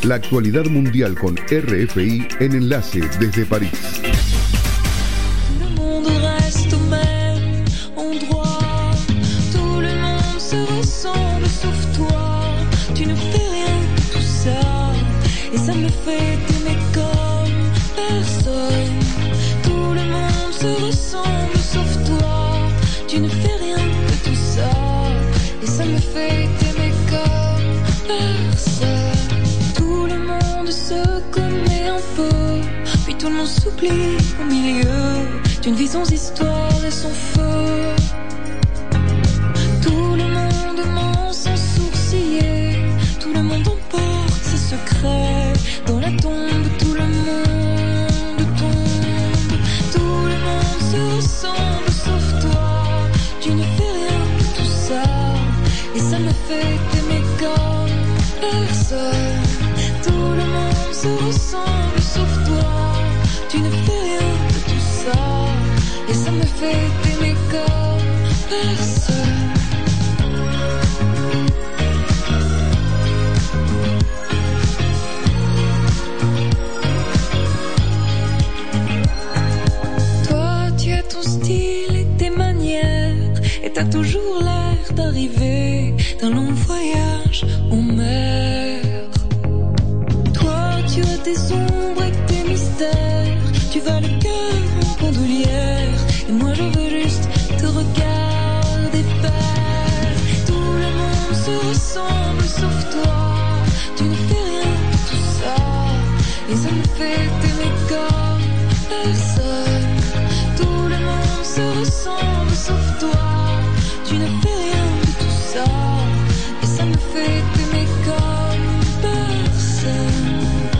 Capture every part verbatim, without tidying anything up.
La actualidad mundial con R F I en Enlace desde París. Le monde reste au même endroit. Tout le monde se ressemble sauf toi. Tu ne fais rien de tout ça. Et ça me fait t'aimer comme personne. Tout le monde se ressemble sauf toi. Tu ne fais rien de tout ça. Et ça me fait t'aimer comme personne. Tout le monde se connaît un peu, puis tout le monde s'oublie au milieu d'une vie sans histoire et sans feu. Tout le monde ment sans sourciller. Tout le monde emporte ses secrets. Dans la tombe, tout le monde tombe. Tout le monde se ressemble sauf toi. Tu ne fais rien de tout ça. Et ça me fait t'aimer comme personne. Tout le monde se ressemble sauf toi. Tu ne fais rien de tout ça. Et ça me fait t'aimer comme personne. Toi, tu as ton style et tes manières. Et t'as toujours l'air d'arriver d'un long voyage en mer. Toi, tu as tes ombres et tes mystères. Tu vas le cœur en bandoulière. Et moi je veux juste te regarder faire. Tout le monde se ressemble sauf toi. Tu ne fais rien de tout ça. Et ça me fait t'aimer comme personne. Tout le monde se ressemble sauf toi. Tu ne fais rien de tout ça. Et ça me fait t'aimer comme personne.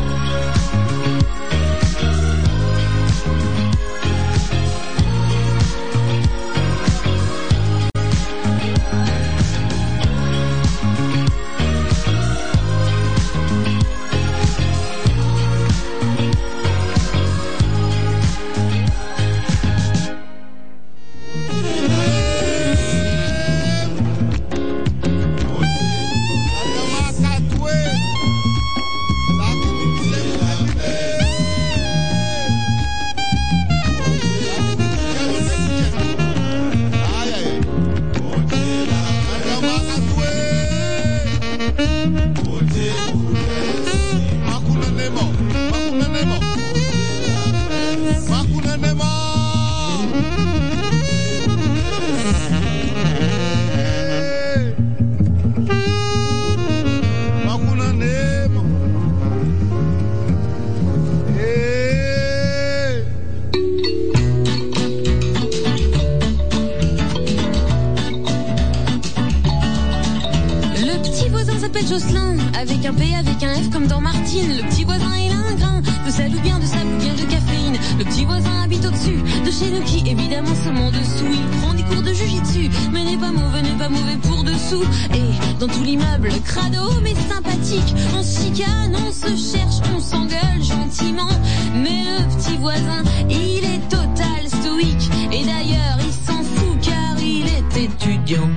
Jocelyn, avec un P, avec un F comme dans Martine. Le petit voisin, il a un grain de sel ou bien de sable ou bien de caféine. Le petit voisin habite au-dessus de chez nous qui, évidemment, sommes en dessous. Il prend des cours de jujitsu, mais n'est pas mauvais, n'est pas mauvais pour dessous. Et dans tout l'immeuble, crado mais sympathique. On se chicane, on se cherche, on s'engueule gentiment. Mais le petit voisin, il est total stoïque. Et d'ailleurs, il s'en fout car il est étudiant.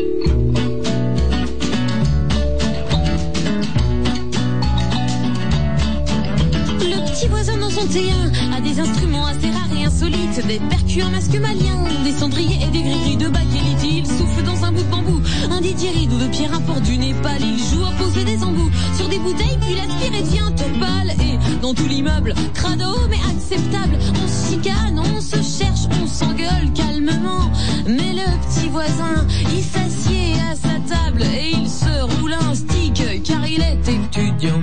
Son T un a des instruments assez rares et insolites, des percus, un masque malien, des cendriers et des gris-gris de bakélite. Il souffle dans un bout de bambou, un didgeridoo de pierre import du Népal. Il joue à poser des embouts sur des bouteilles, puis l'aspire et devient tout pâle. Et dans tout l'immeuble, crado mais acceptable, on se chicane, on se cherche, on s'engueule calmement. Mais le petit voisin, il s'assied à sa table et il se roule un stick car il est étudiant.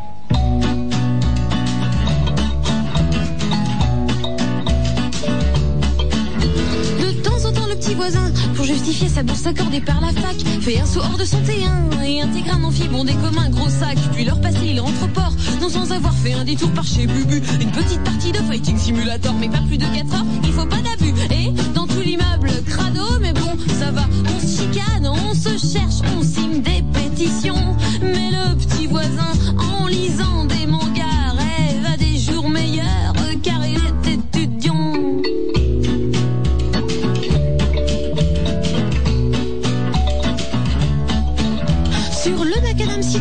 Petit voisin, pour justifier sa bourse accordée par la fac, fait un saut hors de son T un et intègre un amphi bondé comme un gros sac. Puis leur passé, il rentre au port, non sans avoir fait un détour par chez Bubu. Une petite partie de fighting simulator, mais pas plus de quatre heures, il faut pas d'abus. Et dans tout l'immeuble, crado, mais bon, ça va, on se chicane, on se cherche, on signe des pétitions. Mais le petit voisin, en lisant des mangas, rêve à des jours meilleurs, car il est étudiant.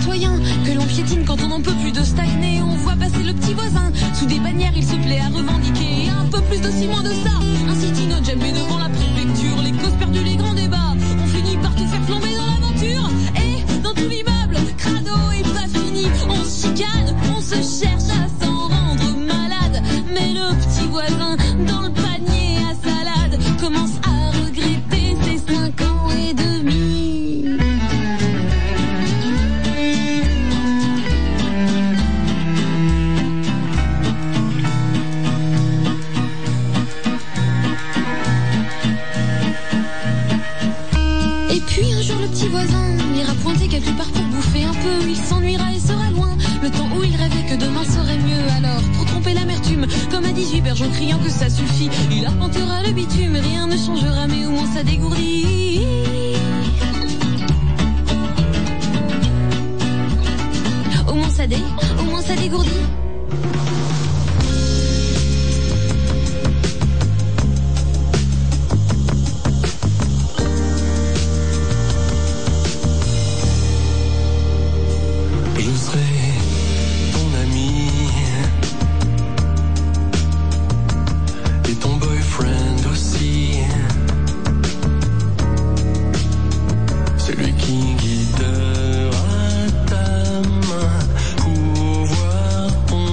citoyen que l'on piétine quand on n'en peut plus de stagner. On voit passer le petit voisin sous des bannières, il se plaît à revendiquer un peu plus de ci, moins de ça. Un citino jamais devant la préfecture, les causes perdues, les grands débats. On finit par tout faire flamber dans l'aventure. Et dans tout l'immeuble, crado et pas fini, on se chicane, on se cherche à s'en rendre malade. Mais le petit voisin dans le panier à salade commence à regretter ses cinq ans et demi. Et puis un jour le petit voisin ira pointer quelque part pour bouffer un peu. Il s'ennuiera et sera loin, le temps où il rêvait que demain serait mieux. Alors pour tromper l'amertume, comme à dix-huit berges en criant que ça suffit, il arpentera le bitume, rien ne changera mais au moins ça dégourdit. Au moins ça dé, au moins ça dégourdit. Je serai ton ami et ton boyfriend aussi, celui qui guidera ta main pour voir ton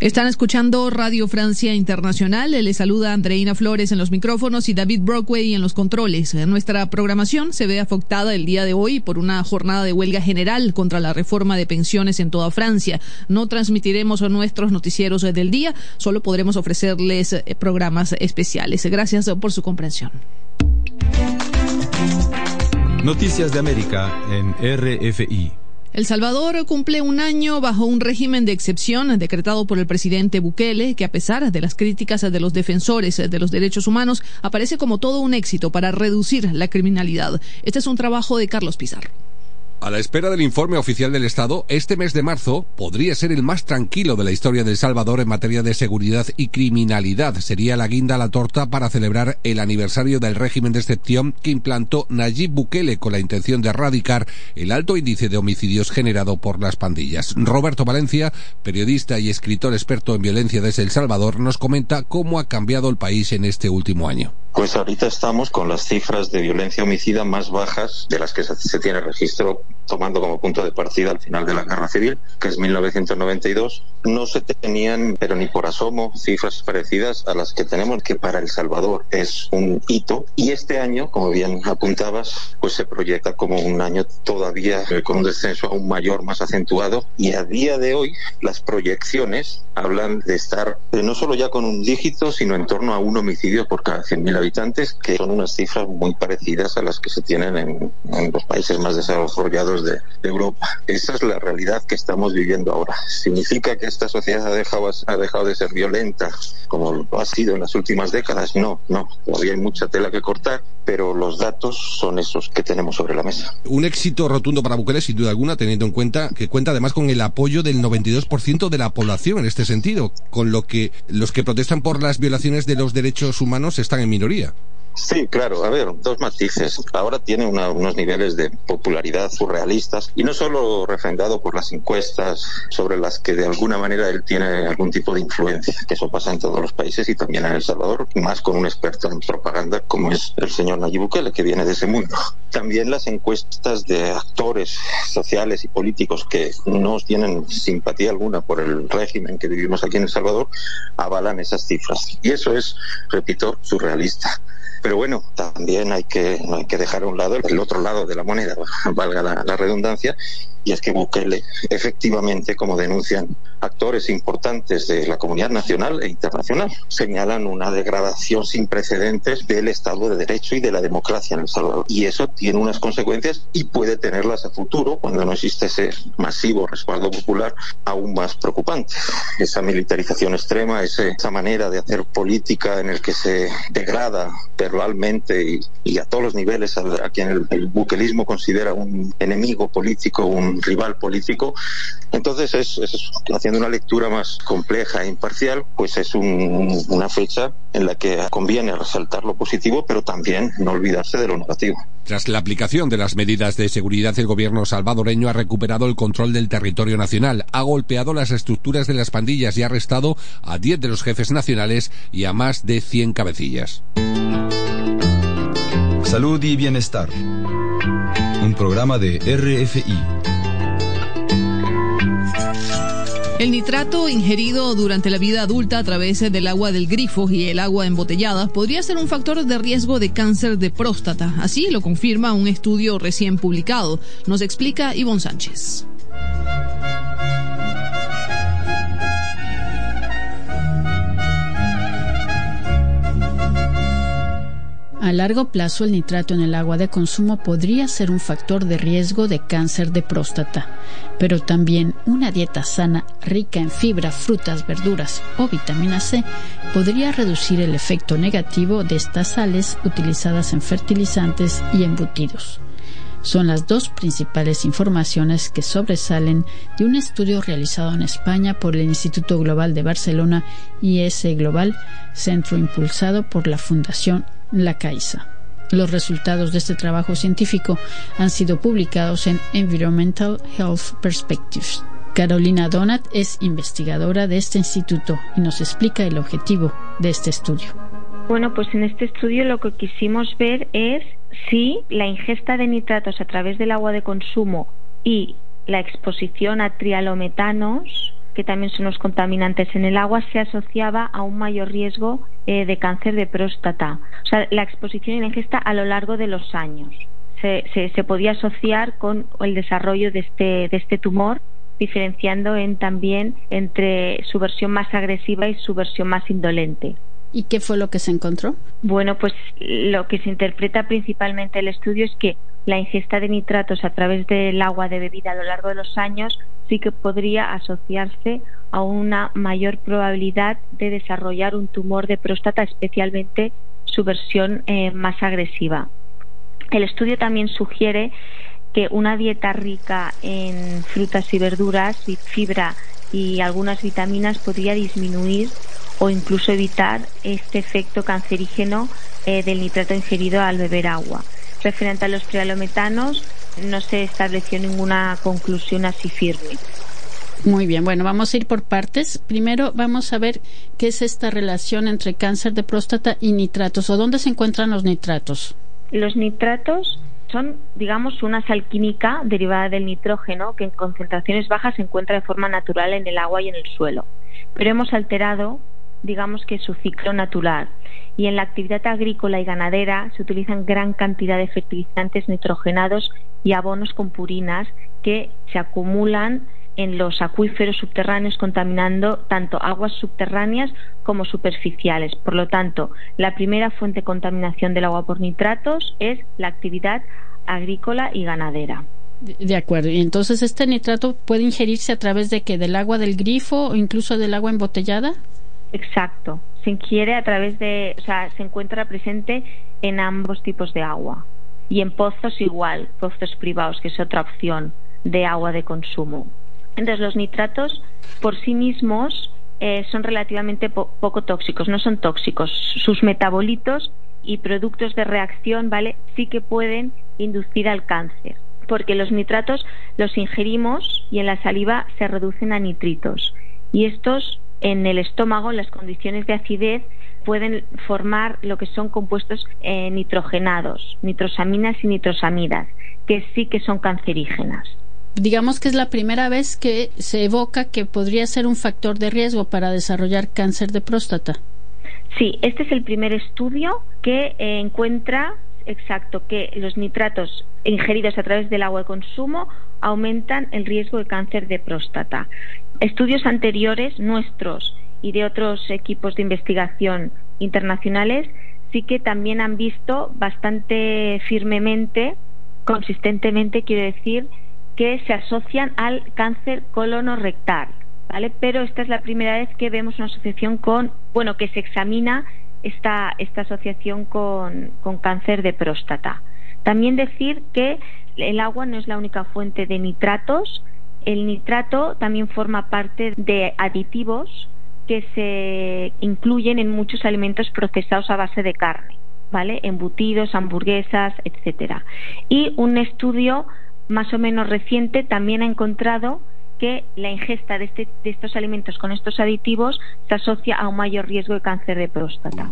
Están escuchando Radio Francia Internacional. Les saluda Andreina Flores en los micrófonos y David Brockway en los controles. Nuestra programación se ve afectada el día de hoy por una jornada de huelga general contra la reforma de pensiones en toda Francia. No transmitiremos nuestros noticieros del día, solo podremos ofrecerles programas especiales. Gracias por su comprensión. Noticias de América en R F I. El Salvador cumple un año bajo un régimen de excepción decretado por el presidente Bukele, que a pesar de las críticas de los defensores de los derechos humanos, aparece como todo un éxito para reducir la criminalidad. Este es un trabajo de Carlos Pizarro. A la espera del informe oficial del Estado, este mes de marzo podría ser el más tranquilo de la historia de El Salvador en materia de seguridad y criminalidad. Sería la guinda a la torta para celebrar el aniversario del régimen de excepción que implantó Nayib Bukele con la intención de erradicar el alto índice de homicidios generado por las pandillas. Roberto Valencia, periodista y escritor experto en violencia desde El Salvador, nos comenta cómo ha cambiado el país en este último año. Pues ahorita estamos con las cifras de violencia homicida más bajas de las que se tiene registro, tomando como punto de partida al final de la Guerra Civil, que es mil novecientos noventa y dos. No se tenían, pero ni por asomo, cifras parecidas a las que tenemos, que para El Salvador es un hito. Y este año, como bien apuntabas, pues se proyecta como un año todavía con un descenso aún mayor, más acentuado. Y a día de hoy, las proyecciones hablan de estar eh, no solo ya con un dígito, sino en torno a un homicidio por cada cien mil habitantes, que son unas cifras muy parecidas a las que se tienen en, en los países más desarrollados de, de Europa. Esa es la realidad que estamos viviendo ahora. ¿Significa que esta sociedad ha dejado, ha dejado de ser violenta como lo ha sido en las últimas décadas? No, no. Todavía hay mucha tela que cortar, pero los datos son esos que tenemos sobre la mesa. Un éxito rotundo para Bukele, sin duda alguna, teniendo en cuenta que cuenta además con el apoyo del noventa y dos por ciento de la población en este sentido, con lo que los que protestan por las violaciones de los derechos humanos están en minoría. Sí, claro. A ver, dos matices. Ahora tiene una, unos niveles de popularidad surrealistas, y no solo refrendado por las encuestas sobre las que de alguna manera él tiene algún tipo de influencia, que eso pasa en todos los países y también en El Salvador, más con un experto en propaganda como es el señor Nayib Bukele, que viene de ese mundo. También las encuestas de actores sociales y políticos que no tienen simpatía alguna por el régimen que vivimos aquí en El Salvador avalan esas cifras. Y eso es, repito, surrealista. Pero bueno, también hay que, no hay que dejar a un lado el otro lado de la moneda, valga la, la redundancia, y es que Bukele, efectivamente, como denuncian actores importantes de la comunidad nacional e internacional, señalan una degradación sin precedentes del Estado de Derecho y de la democracia en El Salvador. Y eso tiene unas consecuencias y puede tenerlas a futuro, cuando no existe ese masivo respaldo popular, aún más preocupante. Esa militarización extrema, ese, esa manera de hacer política en el que se degrada verbalmente y, y a todos los niveles a, a quien el, el bukelismo considera un enemigo político, un rival político. Entonces es, es haciendo una lectura más compleja e imparcial, pues es un, una fecha en la que conviene resaltar lo positivo, pero también no olvidarse de lo negativo. Tras la aplicación de las medidas de seguridad, el gobierno salvadoreño ha recuperado el control del territorio nacional, ha golpeado las estructuras de las pandillas y ha arrestado a diez de los jefes nacionales y a más de cien cabecillas. Salud y bienestar. Un programa de R F I. El nitrato ingerido durante la vida adulta a través del agua del grifo y el agua embotellada podría ser un factor de riesgo de cáncer de próstata. Así lo confirma un estudio recién publicado. Nos explica Ivonne Sánchez. A largo plazo, el nitrato en el agua de consumo podría ser un factor de riesgo de cáncer de próstata, pero también una dieta sana, rica en fibra, frutas, verduras o vitamina C, podría reducir el efecto negativo de estas sales utilizadas en fertilizantes y embutidos. Son las dos principales informaciones que sobresalen de un estudio realizado en España por el Instituto Global de Barcelona I S Global, centro impulsado por la Fundación La Caixa. Los resultados de este trabajo científico han sido publicados en Environmental Health Perspectives. Carolina Donat es investigadora de este instituto y nos explica el objetivo de este estudio. Bueno, pues en este estudio lo que quisimos ver es si la ingesta de nitratos a través del agua de consumo y la exposición a trialometanos que también son los contaminantes en el agua, se asociaba a un mayor riesgo eh, de cáncer de próstata. O sea, la exposición y la ingesta a lo largo de los años se, se, se podía asociar con el desarrollo de este, de este tumor, diferenciando en, también entre su versión más agresiva y su versión más indolente. ¿Y qué fue lo que se encontró? Bueno, pues lo que se interpreta principalmente el estudio es que la ingesta de nitratos a través del agua de bebida a lo largo de los años sí que podría asociarse a una mayor probabilidad de desarrollar un tumor de próstata, especialmente su versión eh, más agresiva. El estudio también sugiere que una dieta rica en frutas y verduras, y fibra y algunas vitaminas podría disminuir o incluso evitar este efecto cancerígeno eh, del nitrato ingerido al beber agua. Referente a los trialometanos, no se estableció ninguna conclusión así firme. Muy bien, bueno, vamos a ir por partes. Primero vamos a ver qué es esta relación entre cáncer de próstata y nitratos, o dónde se encuentran los nitratos. Los nitratos son, digamos, una sal química derivada del nitrógeno que en concentraciones bajas se encuentra de forma natural en el agua y en el suelo. Pero hemos alterado, digamos, que su ciclo natural. Y en la actividad agrícola y ganadera se utilizan gran cantidad de fertilizantes nitrogenados y abonos con purinas que se acumulan en los acuíferos subterráneos, contaminando tanto aguas subterráneas como superficiales. Por lo tanto, la primera fuente de contaminación del agua por nitratos es la actividad agrícola y ganadera. De acuerdo. Y entonces, ¿este nitrato puede ingerirse a través de qué? ¿Del agua del grifo o incluso del agua embotellada? Exacto. Se ingiere a través de, o sea, se encuentra presente en ambos tipos de agua. Y en pozos igual, pozos privados, que es otra opción de agua de consumo. Entonces, los nitratos por sí mismos eh, son relativamente po- poco tóxicos, no son tóxicos. Sus metabolitos y productos de reacción, ¿vale?, sí que pueden inducir al cáncer, porque los nitratos los ingerimos y en la saliva se reducen a nitritos. Y estos, en el estómago, en las condiciones de acidez, pueden formar lo que son compuestos eh, nitrogenados, nitrosaminas y nitrosamidas, que sí que son cancerígenas. Digamos que es la primera vez que se evoca que podría ser un factor de riesgo para desarrollar cáncer de próstata. Sí, este es el primer estudio que eh, encuentra, exacto, que los nitratos ingeridos a través del agua de consumo aumentan el riesgo de cáncer de próstata. Estudios anteriores nuestros y de otros equipos de investigación internacionales sí que también han visto bastante firmemente, consistentemente, quiero decir, que se asocian al cáncer colonorrectal, ¿vale? Pero esta es la primera vez que vemos una asociación con, bueno, que se examina esta, esta asociación con, con cáncer de próstata. También decir que el agua no es la única fuente de nitratos. El nitrato también forma parte de aditivos que se incluyen en muchos alimentos procesados a base de carne, ¿vale? Embutidos, hamburguesas, etcétera. Y un estudio más o menos reciente también ha encontrado que la ingesta de, este, de estos alimentos con estos aditivos se asocia a un mayor riesgo de cáncer de próstata.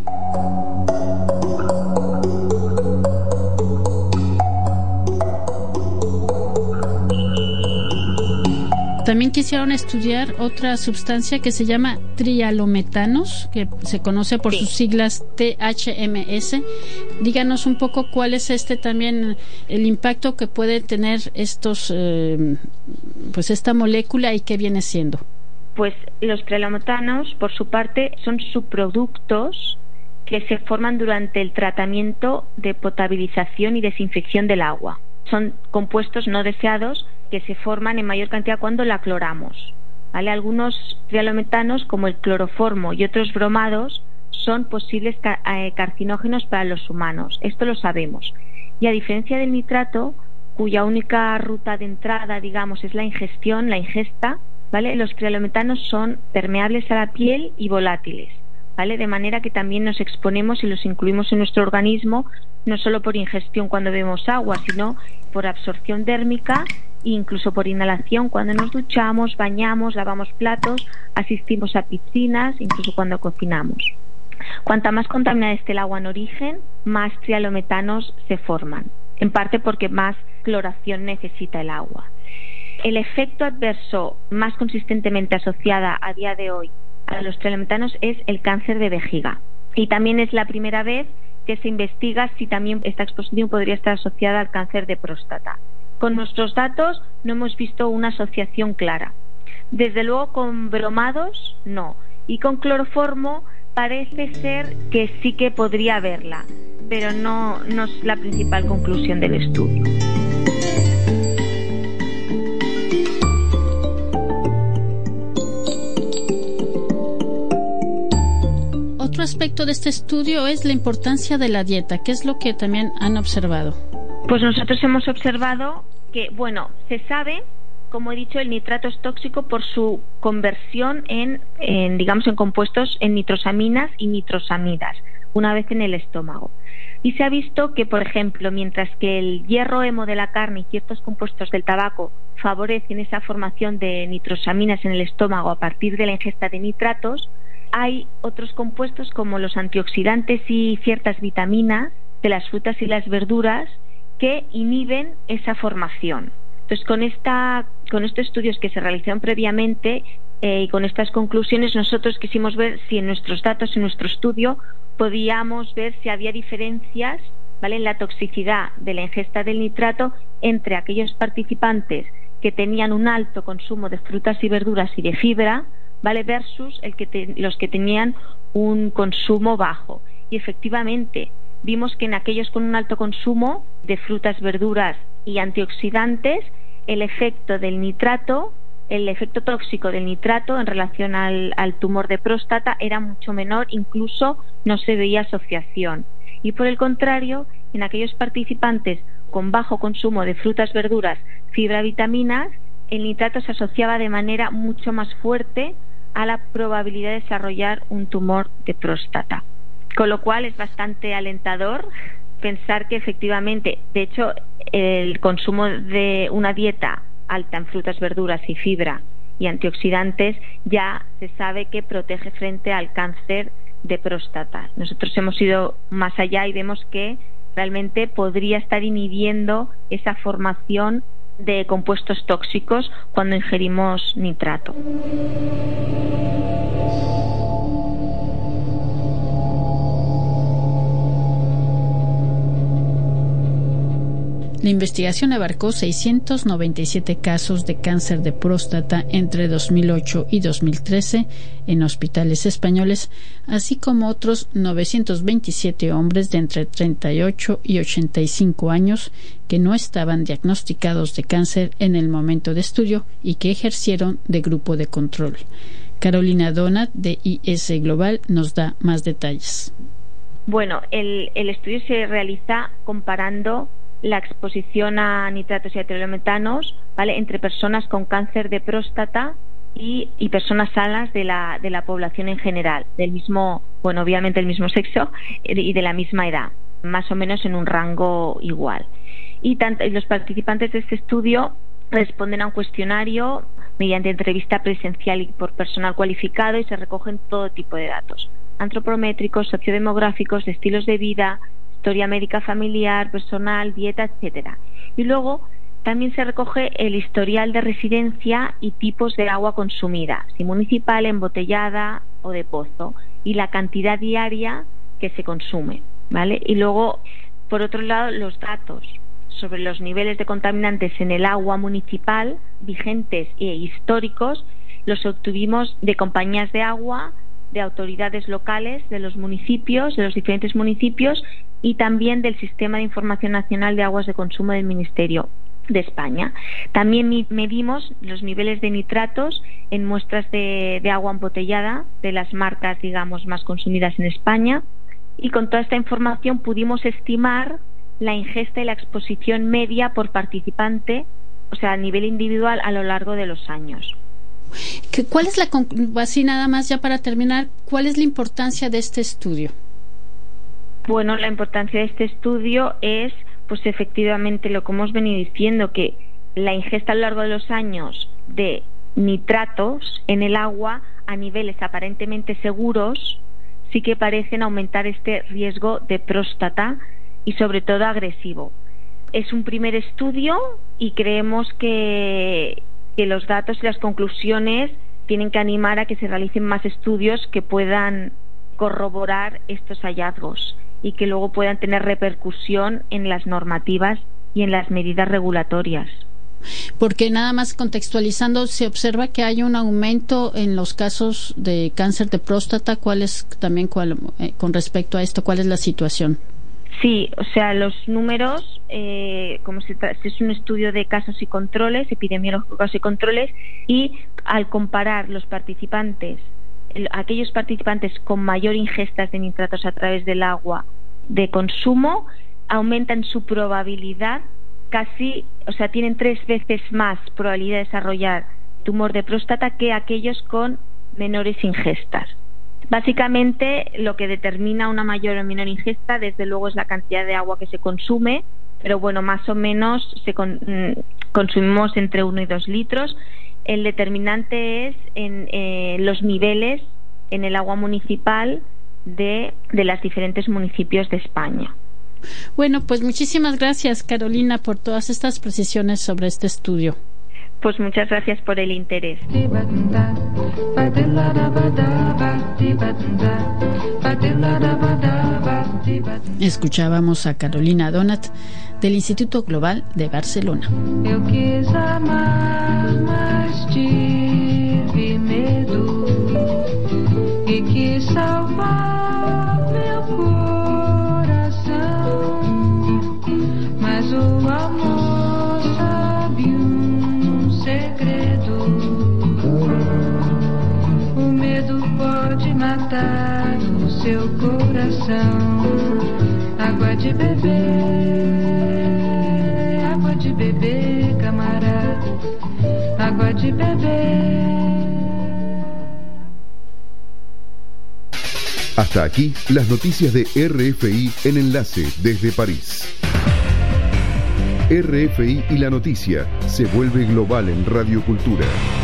También quisieron estudiar otra sustancia que se llama trialometanos, que se conoce por sí. sus siglas T H M S. Díganos un poco cuál es este también el impacto que puede tener estos, eh, pues esta molécula y qué viene siendo. Pues los trialometanos, por su parte, son subproductos que se forman durante el tratamiento de potabilización y desinfección del agua. Son compuestos no deseados que se forman en mayor cantidad cuando la cloramos, ¿vale? Algunos trialometanos, como el cloroformo y otros bromados, son posibles car- eh, carcinógenos para los humanos. Esto lo sabemos. Y a diferencia del nitrato, cuya única ruta de entrada, digamos, es la ingestión, la ingesta, ¿vale?, los trialometanos son permeables a la piel y volátiles, ¿vale? De manera que también nos exponemos y los incluimos en nuestro organismo, no solo por ingestión cuando bebemos agua, sino por absorción dérmica e incluso por inhalación cuando nos duchamos, bañamos, lavamos platos, asistimos a piscinas, incluso cuando cocinamos. Cuanta más contaminada esté el agua en origen, más trialometanos se forman, en parte porque más cloración necesita el agua. El efecto adverso más consistentemente asociada a día de hoy a los trelemetanos es el cáncer de vejiga. Y también es la primera vez que se investiga si también esta exposición podría estar asociada al cáncer de próstata. Con nuestros datos no hemos visto una asociación clara. Desde luego con bromados no. Y con cloroformo parece ser que sí que podría haberla, pero no, no es la principal conclusión del estudio. Otro aspecto de este estudio es la importancia de la dieta. ¿Qué es lo que también han observado? Pues nosotros hemos observado que, bueno, se sabe, como he dicho, el nitrato es tóxico por su conversión en, en digamos, en compuestos en nitrosaminas y nitrosamidas, una vez en el estómago. Y se ha visto que, por ejemplo, mientras que el hierro hemo de la carne y ciertos compuestos del tabaco favorecen esa formación de nitrosaminas en el estómago a partir de la ingesta de nitratos, hay otros compuestos como los antioxidantes y ciertas vitaminas de las frutas y las verduras que inhiben esa formación. Entonces, con esta, con estos estudios que se realizaron previamente eh, y con estas conclusiones, nosotros quisimos ver si en nuestros datos, en nuestro estudio, podíamos ver si había diferencias, ¿vale?, en la toxicidad de la ingesta del nitrato entre aquellos participantes que tenían un alto consumo de frutas y verduras y de fibra, ¿vale?, versus el que te, los que tenían un consumo bajo. Y efectivamente vimos que en aquellos con un alto consumo de frutas, verduras y antioxidantes, el efecto del nitrato, el efecto tóxico del nitrato en relación al, al tumor de próstata era mucho menor, incluso no se veía asociación. Y por el contrario, en aquellos participantes con bajo consumo de frutas, verduras, fibra, vitaminas, el nitrato se asociaba de manera mucho más fuerte a la probabilidad de desarrollar un tumor de próstata. Con lo cual es bastante alentador pensar que efectivamente, de hecho, el consumo de una dieta alta en frutas, verduras y fibra y antioxidantes ya se sabe que protege frente al cáncer de próstata. Nosotros hemos ido más allá y vemos que realmente podría estar inhibiendo esa formación de compuestos tóxicos cuando ingerimos nitrato. La investigación abarcó seiscientos noventa y siete casos de cáncer de próstata entre dos mil ocho y dos mil trece en hospitales españoles, así como otros novecientos veintisiete hombres de entre treinta y ocho y ochenta y cinco años que no estaban diagnosticados de cáncer en el momento de estudio y que ejercieron de grupo de control. Carolina Donat, de I S Global, nos da más detalles. Bueno, el, el estudio se realiza comparando la exposición a nitratos y a trelemetanos, ¿vale?, entre personas con cáncer de próstata y, y personas sanas de la, de la población en general, del mismo, bueno, obviamente el mismo sexo y de la misma edad, más o menos en un rango igual. Y, tanto, y los participantes de este estudio responden a un cuestionario mediante entrevista presencial y por personal cualificado, y se recogen todo tipo de datos antropométricos, sociodemográficos, de estilos de vida, historia médica familiar, personal, dieta, etcétera. Y luego también se recoge el historial de residencia y tipos de agua consumida, si municipal, embotellada o de pozo, y la cantidad diaria que se consume, ¿vale? Y luego, por otro lado, los datos sobre los niveles de contaminantes en el agua municipal vigentes e históricos los obtuvimos de compañías de agua, de autoridades locales, de los municipios, de los diferentes municipios, y también del Sistema de Información Nacional de Aguas de Consumo del Ministerio de España. También medimos los niveles de nitratos en muestras de, de agua embotellada de las marcas, digamos, más consumidas en España, y con toda esta información pudimos estimar la ingesta y la exposición media por participante, o sea, a nivel individual a lo largo de los años. ¿Cuál es la, así nada más ya para terminar, cuál es la importancia de este estudio? Bueno, la importancia de este estudio es, pues efectivamente, lo que hemos venido diciendo, que la ingesta a lo largo de los años de nitratos en el agua a niveles aparentemente seguros sí que parecen aumentar este riesgo de próstata y sobre todo agresivo. Es un primer estudio y creemos que, que los datos y las conclusiones tienen que animar a que se realicen más estudios que puedan corroborar estos hallazgos y que luego puedan tener repercusión en las normativas y en las medidas regulatorias. Porque nada más contextualizando, se observa que hay un aumento en los casos de cáncer de próstata. ¿Cuál es también cuál, eh, con respecto a esto, cuál es la situación? Sí, o sea, los números, eh, como si es un estudio de casos y controles, epidemiológicos y controles, y al comparar los participantes, el, aquellos participantes con mayor ingestas de nitratos a través del agua de consumo, aumentan su probabilidad casi, o sea, tienen tres veces más probabilidad de desarrollar tumor de próstata que aquellos con menores ingestas. Básicamente, lo que determina una mayor o menor ingesta, desde luego, es la cantidad de agua que se consume, pero bueno, más o menos se con, consumimos entre uno y dos litros. El determinante es en eh, los niveles en el agua municipal de, de los diferentes municipios de España. Bueno, pues muchísimas gracias, Carolina, por todas estas precisiones sobre este estudio. Pues muchas gracias por el interés. Escuchábamos a Carolina Donat del Instituto Global de Barcelona. Eu quis amar, mas tive medo e quis salvar meu coração, mas o amor sabe um segredo. O medo pode matar o seu coração. Água de beber, água de beber, camarada, água de beber. Hasta aquí las noticias de R F I en Enlace desde París. R F I y la noticia se vuelve global en Radio Cultura.